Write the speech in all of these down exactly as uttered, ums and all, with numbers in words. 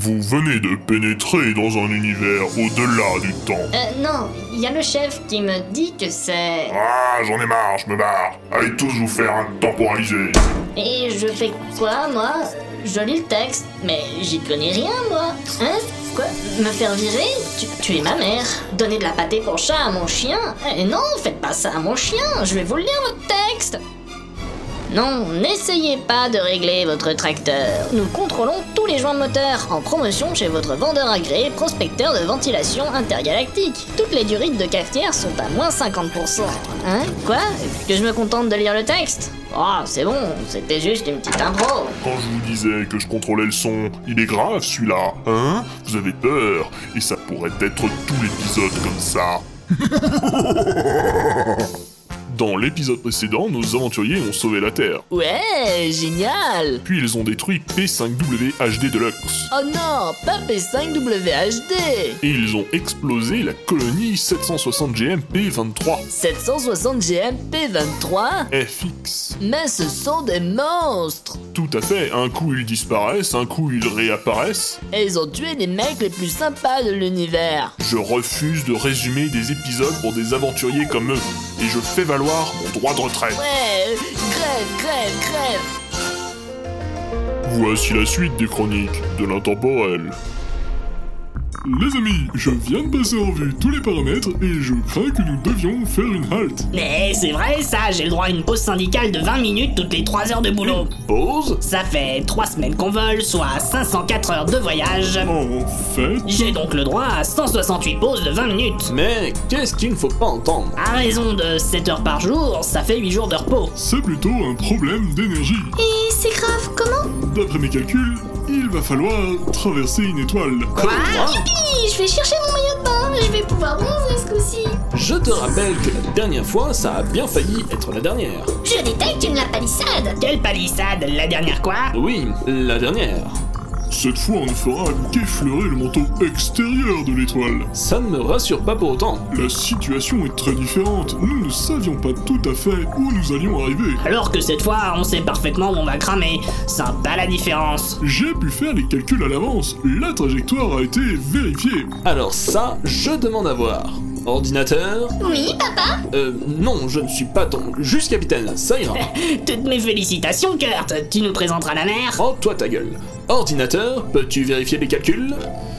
Vous venez de pénétrer dans un univers au-delà du temps. Euh, non, il y a le chef qui me dit que c'est... Ah, j'en ai marre, je me barre. Allez tous vous faire un temporalisé. Et je fais quoi, moi? Je lis le texte, mais j'y connais rien, moi. Hein? Quoi? Me faire virer? Tu, tu es ma mère. Donner de la pâtée pour chat à mon chien? Eh non, faites pas ça à mon chien, je vais vous lire votre texte. Non, n'essayez pas de régler votre tracteur. Nous contrôlons tous les joints moteurs en promotion chez votre vendeur agréé prospecteur de ventilation intergalactique. Toutes les durites de cafetière sont à moins cinquante pour cent. Hein? Quoi? Que je me contente de lire le texte? Oh, c'est bon, c'était juste une petite impro. Quand je vous disais que je contrôlais le son, il est grave celui-là, hein? Vous avez peur, et ça pourrait être tout l'épisode comme ça. Dans l'épisode précédent, nos aventuriers ont sauvé la Terre. Ouais, génial. Puis ils ont détruit P cinq W H D Deluxe. Oh non, pas P cinq W H D. Et ils ont explosé la colonie sept cent soixante G M P vingt-trois. sept cent soixante G M P vingt-trois? F X. Mais ce sont des monstres. Tout à fait, un coup ils disparaissent, un coup ils réapparaissent. Et ils ont tué les mecs les plus sympas de l'univers. Je refuse de résumer des épisodes pour des aventuriers comme eux. Et je fais valoir mon droit de retrait. Ouais, crève, crève, crève. Voici la suite des chroniques de l'intemporel. Les amis, je viens de passer en revue tous les paramètres et je crains que nous devions faire une halte. Mais c'est vrai ça, j'ai le droit à une pause syndicale de vingt minutes toutes les trois heures de boulot. Pause? Ça fait trois semaines qu'on vole, soit cinq cent quatre heures de voyage. En fait... J'ai donc le droit à cent soixante-huit pauses de vingt minutes. Mais qu'est-ce qu'il ne faut pas entendre? À raison de sept heures par jour, ça fait huit jours de repos. C'est plutôt un problème d'énergie. Et c'est grave, comment? D'après mes calculs, il va falloir traverser une étoile. Quoi? Youpi, je vais chercher mon maillot de bain, je vais pouvoir bronzer ce coup-ci. Je te rappelle que la dernière fois, ça a bien failli être la dernière. Je détecte une la palissade. Quelle palissade? La dernière quoi? Oui, la dernière. Cette fois, on ne fera qu'effleurer le manteau extérieur de l'étoile. Ça ne me rassure pas pour autant. La situation est très différente. Nous ne savions pas tout à fait où nous allions arriver. Alors que cette fois, on sait parfaitement où on va cramer. Sympa la différence. J'ai pu faire les calculs à l'avance. La trajectoire a été vérifiée. Alors ça, je demande à voir. Ordinateur? Oui, papa? Euh, non, je ne suis pas ton... Juste capitaine, ça ira. Toutes mes félicitations, Kurt. Tu nous présenteras la mer? Oh, toi ta gueule. Ordinateur, peux-tu vérifier les calculs?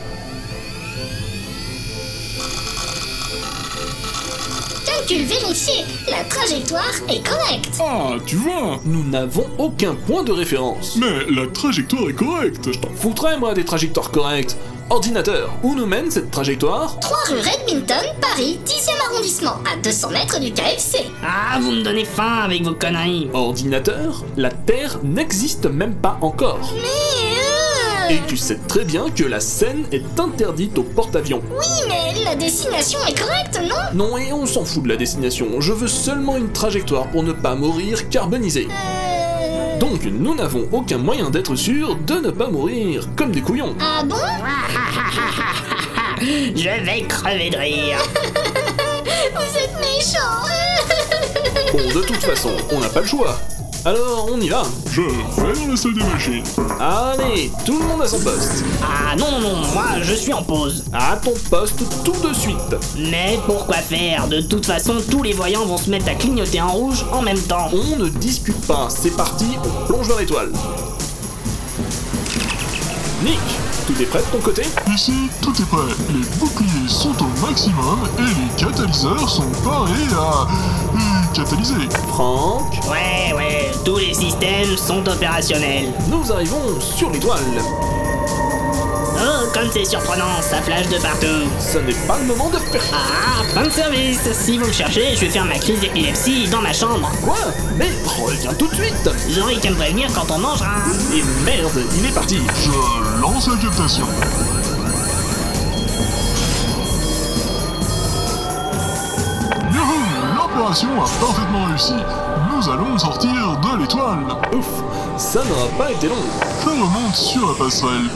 Calcul vérifié, la trajectoire est correcte. Ah, tu vois. Nous n'avons aucun point de référence. Mais la trajectoire est correcte. Je t'en foutrais, moi, des trajectoires correctes. Ordinateur, où nous mène cette trajectoire? trois rue Redminton, Paris, dixième arrondissement, à deux cents mètres du K F C. Ah, vous me donnez faim avec vos conneries. Ordinateur, la Terre n'existe même pas encore. Mais... Euh... Et tu sais très bien que la Seine est interdite aux porte-avions. Oui, mais la destination est correcte, non? Non, et on s'en fout de la destination. Je veux seulement une trajectoire pour ne pas mourir carbonisé. Euh... Donc, nous n'avons aucun moyen d'être sûr de ne pas mourir comme des couillons. Ah bon? Je vais crever de rire. Vous êtes méchants. Bon, de toute façon, on n'a pas le choix. Alors, on y va. Je vais dans la salle des machines. Allez, tout le monde à son poste. Ah non, non, non, moi je suis en pause. À ton poste tout de suite. Mais pourquoi faire? De toute façon, tous les voyants vont se mettre à clignoter en rouge en même temps. On ne discute pas, c'est parti, on plonge dans l'étoile. Nick, tout est prêt de ton côté? Ici, tout est prêt. Les boucliers sont au maximum et les catalyseurs sont parés à... euh, catalyser. Franck, Ouais, ouais, tous les systèmes sont opérationnels. nous arrivons sur l'étoile. Oh, comme c'est surprenant, ça flash de partout. Ce n'est pas le moment de faire... Ah, fin de service. Si vous me cherchez, je vais faire ma crise d'épilepsie dans ma chambre. Quoi? Mais reviens tout de suite. J'aurai qu'à me prévenir quand on mangera. Et merde, il est parti. Je lance la captation. Youhou! L'opération a parfaitement réussi. Nous allons sortir de l'étoile. Ouf, ça n'aura pas été long. Je remonte sur la passerelle.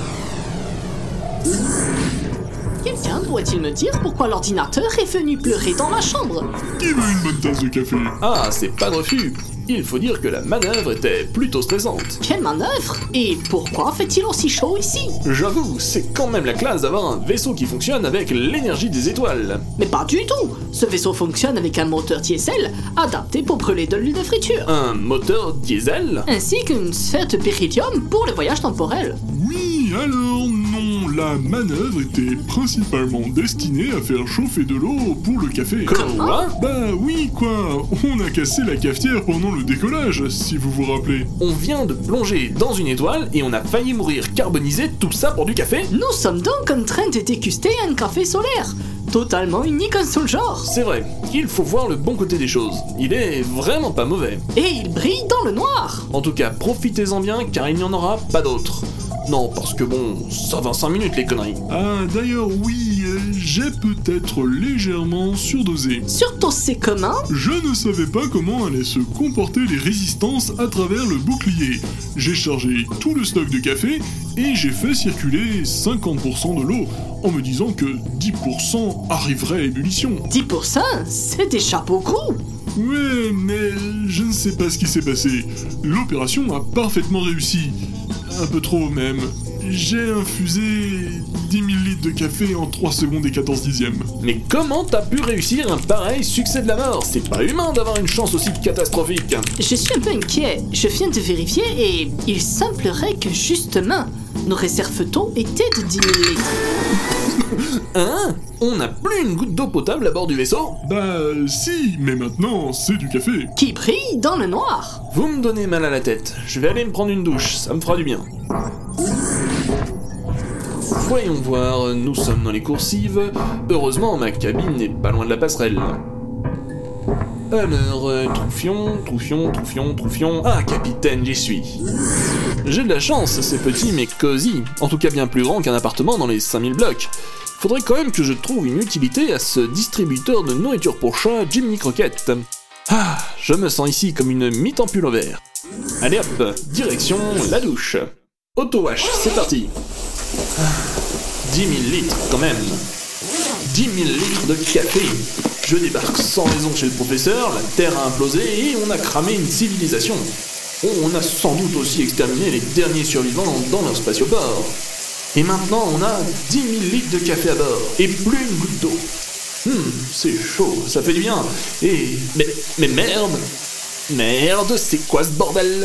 Quelqu'un pourrait-il me dire pourquoi l'ordinateur est venu pleurer dans ma chambre? Qui veut une bonne tasse de café? Ah, c'est pas de refus. il faut dire que la manœuvre était plutôt stressante. Quelle manœuvre? Et pourquoi fait-il aussi chaud ici? J'avoue, c'est quand même la classe d'avoir un vaisseau qui fonctionne avec l'énergie des étoiles. Mais pas du tout! Ce vaisseau fonctionne avec un moteur diesel adapté pour brûler de l'huile de friture. Un moteur diesel? Ainsi qu'une sphère de péridium pour le voyage temporel. Oui, alors non, la manœuvre était principalement destinée à faire chauffer de l'eau pour le café. Quoi? Bah oui, quoi, on a cassé la cafetière pendant le décollage, si vous vous rappelez. On vient de plonger dans une étoile et on a failli mourir carbonisé, tout ça pour du café? Nous sommes donc en train de déguster un café solaire, totalement unique en son genre. C'est vrai, il faut voir le bon côté des choses. Il est vraiment pas mauvais. Et il brille dans le noir. En tout cas, profitez-en bien car il n'y en aura pas d'autres. Non, parce que bon, ça va cinq minutes les conneries. Ah, d'ailleurs, oui, euh, j'ai peut-être légèrement surdosé. Surtout c'est comment? Je ne savais pas comment allaient se comporter les résistances à travers le bouclier. J'ai chargé tout le stock de café et j'ai fait circuler cinquante pour cent de l'eau en me disant que dix pour cent arriverait à ébullition. dix pour cent? C'est déjà beaucoup. Ouais, mais je ne sais pas ce qui s'est passé. L'opération a parfaitement réussi. Un peu trop même. J'ai infusé dix mille litres de café en trois secondes et quatorze dixièmes. Mais comment t'as pu réussir un pareil succès de la mort? C'est pas humain d'avoir une chance aussi catastrophique. Je suis un peu inquiet. Je viens de vérifier et il semblerait que justement, nos réserves d'eau étaient de dix mille litres. Hein? On n'a plus une goutte d'eau potable à bord du vaisseau? Bah si, mais maintenant c'est du café. Qui brille dans le noir. Vous me donnez mal à la tête. Je vais aller me prendre une douche, ça me fera du bien. Voyons voir, nous sommes dans les coursives. Heureusement, ma cabine n'est pas loin de la passerelle. Alors, euh, troufion, troufion, troufion, troufion... Ah, capitaine, j'y suis. J'ai de la chance, c'est petit mais cosy. En tout cas bien plus grand qu'un appartement dans les cinq mille blocs. Faudrait quand même que je trouve une utilité à ce distributeur de nourriture pour chat Jiminy Croquette. Ah, je me sens ici comme une mythe en pullover. Allez hop, direction la douche. Auto-wash, c'est parti. Ah, dix mille litres quand même. dix mille litres de café. Je débarque sans raison chez le professeur, la Terre a implosé et on a cramé une civilisation. On a sans doute aussi exterminé les derniers survivants dans leur spatioport. Et maintenant on a dix mille litres de café à bord, et plus une goutte d'eau. Hum, c'est chaud, ça fait du bien. Et... Mais, mais merde Merde, c'est quoi ce bordel?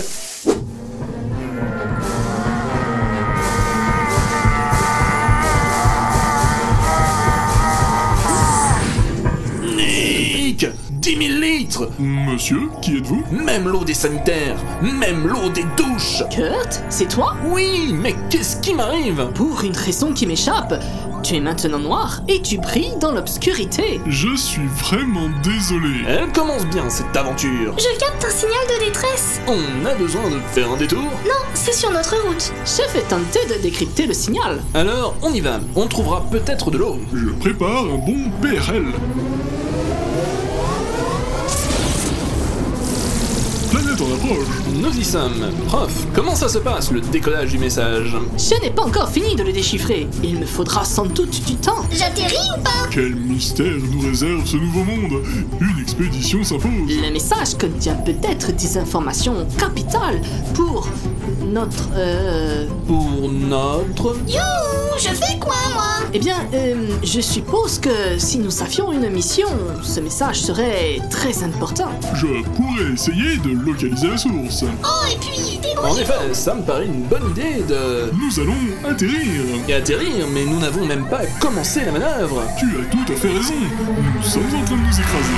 Nick, dix mille litres! Monsieur, qui êtes-vous? Même l'eau des sanitaires, même l'eau des douches! Kurt, c'est toi? Oui, mais qu'est-ce qui m'arrive? Pour une raison qui m'échappe, tu es maintenant noir et tu brilles dans l'obscurité. Je suis vraiment désolé. Elle commence bien cette aventure. Je capte un signal de détresse. On a besoin de faire un détour? Non, c'est sur notre route. Je vais tenter de décrypter le signal. Alors, on y va. On trouvera peut-être de l'eau. Je prépare un bon P R L. Planète en approche. Nous y sommes. Prof, comment ça se passe, le décollage du message? Je n'ai pas encore fini de le déchiffrer. Il me faudra sans doute du temps. J'atterris ou pas? Quel mystère nous réserve ce nouveau monde? Une expédition s'impose. Le message contient peut-être des informations capitales pour notre... Euh... Pour notre... Youhou, je fais quoi, moi? Eh bien, euh, je suppose que si nous avions une mission, ce message serait très important. Je pourrais essayer de localiser la source. Oh, et puis, des En effet, ça me paraît une bonne idée de... Nous allons atterrir. Et atterrir, mais nous n'avons même pas commencé la manœuvre. Tu as tout à fait raison. Nous sommes en train de nous écraser.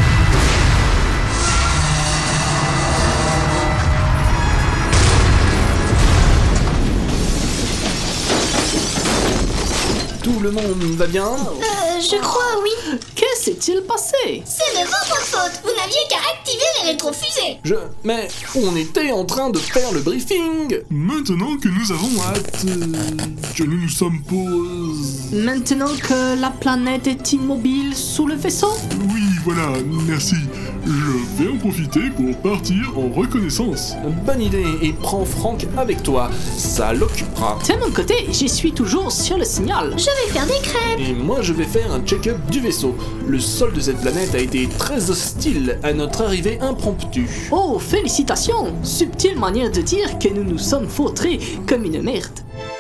Tout le monde va bien? Euh, je crois, oui. Que s'est-il passé? C'est de votre faute. Vous n'aviez qu'à activer les rétrofusées. Je... Mais on était en train de faire le briefing. Maintenant que nous avons hâte, euh, que nous nous sommes posés... Maintenant que la planète est immobile sous le vaisseau? Oui, voilà, merci. Je vais en profiter pour partir en reconnaissance. Bonne idée, et prends Franck avec toi, ça l'occupera. De mon côté, j'y suis toujours sur le signal. Je vais faire des crêpes. Et moi je vais faire un check-up du vaisseau. Le sol de cette planète a été très hostile à notre arrivée impromptue. Oh, félicitations! Subtile manière de dire que nous nous sommes vautrés comme une merde.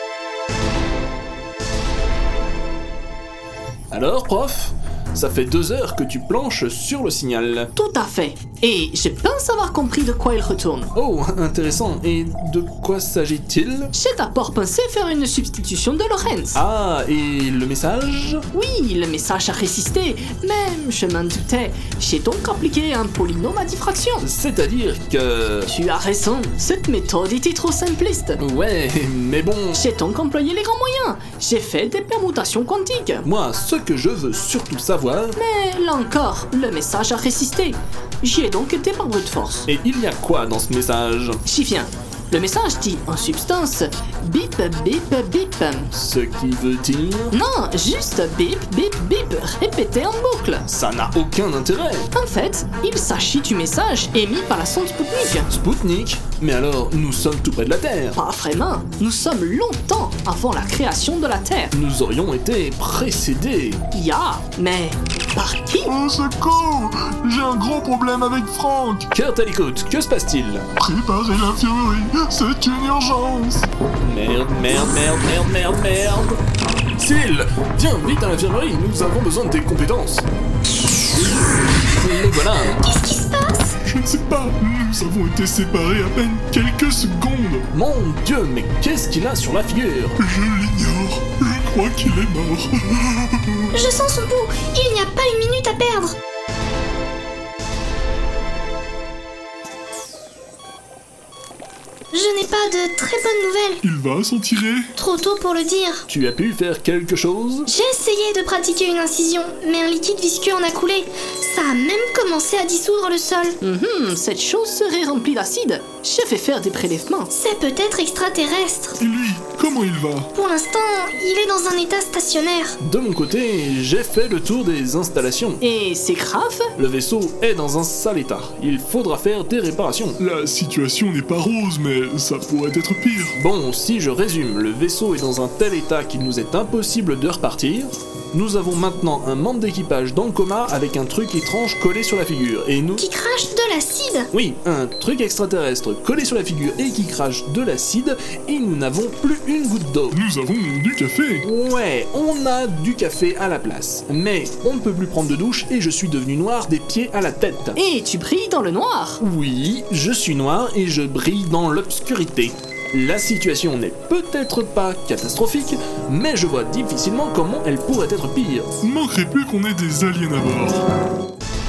Alors, prof? Ça fait deux heures que tu planches sur le signal. Tout à fait. Et je pense avoir compris de quoi il retourne. Oh, intéressant. Et de quoi s'agit-il? J'ai d'abord pensé faire une substitution de Lorenz. Ah, et le message? Oui, le message a résisté, mais je m'en doutais. J'ai donc appliqué un polynôme à diffraction. C'est-à-dire que... Tu as raison, cette méthode était trop simpliste. Ouais, mais bon... J'ai donc employé les grands moyens. J'ai fait des permutations quantiques. Moi, ce que je veux surtout savoir... Mais là encore, le message a résisté. J'y ai donc été par brute force. Et il y a quoi dans ce message? J'y viens. Le message dit en substance bip bip bip. Ce qui veut dire... Non, juste bip bip bip, répété en boucle. Ça n'a aucun intérêt. En fait, il s'agit du message émis par la sonde Spoutnik. Spoutnik? Mais alors, nous sommes tout près de la Terre. Pas vraiment. Nous sommes longtemps avant la création de la Terre. Nous aurions été précédés. Ya, mais par qui? Au secours! J'ai un gros problème avec Franck! Kurt à l'écoute, que se passe-t-il? Préparez l'infirmerie, c'est une urgence! Merde, merde, merde, merde, merde, merde. Sil, viens vite à l'infirmerie, nous avons besoin de tes compétences. Et voilà. Qu'est-ce qui se passe? Je ne sais pas, nous avons été séparés à peine quelques secondes! Mon Dieu, mais qu'est-ce qu'il a sur la figure? Je l'ignore, je crois qu'il est mort. Je sens son pouls. Il n'y a pas une minute à perdre. Je n'ai pas de très bonnes nouvelles. Il va s'en tirer? Trop tôt pour le dire. Tu as pu faire quelque chose? J'ai essayé de pratiquer une incision, mais un liquide visqueux en a coulé. Ça a même commencé à dissoudre le sol. Mhm, cette chose serait remplie d'acide. Je vais faire des prélèvements. C'est peut-être extraterrestre. Et lui, comment il va? Pour l'instant, il est dans un état stationnaire. De mon côté, j'ai fait le tour des installations. Et c'est grave? Le vaisseau est dans un sale état. Il faudra faire des réparations. La situation n'est pas rose, mais ça pourrait être pire. Bon, si je résume, le vaisseau est dans un tel état qu'il nous est impossible de repartir. Nous avons maintenant un membre d'équipage dans le coma avec un truc étrange collé sur la figure. Et nous... Qui crache de l'acide. Oui, un truc extraterrestre collé sur la figure et qui crache de l'acide, et nous n'avons plus une goutte d'eau. Nous avons du café. Ouais, on a du café à la place. Mais on ne peut plus prendre de douche et je suis devenu noir des pieds à la tête. Et tu brilles dans le noir. Oui, je suis noir et je brille dans l'obscurité. La situation n'est peut-être pas catastrophique, mais je vois difficilement comment elle pourrait être pire. Manquerait plus qu'on ait des aliens à bord.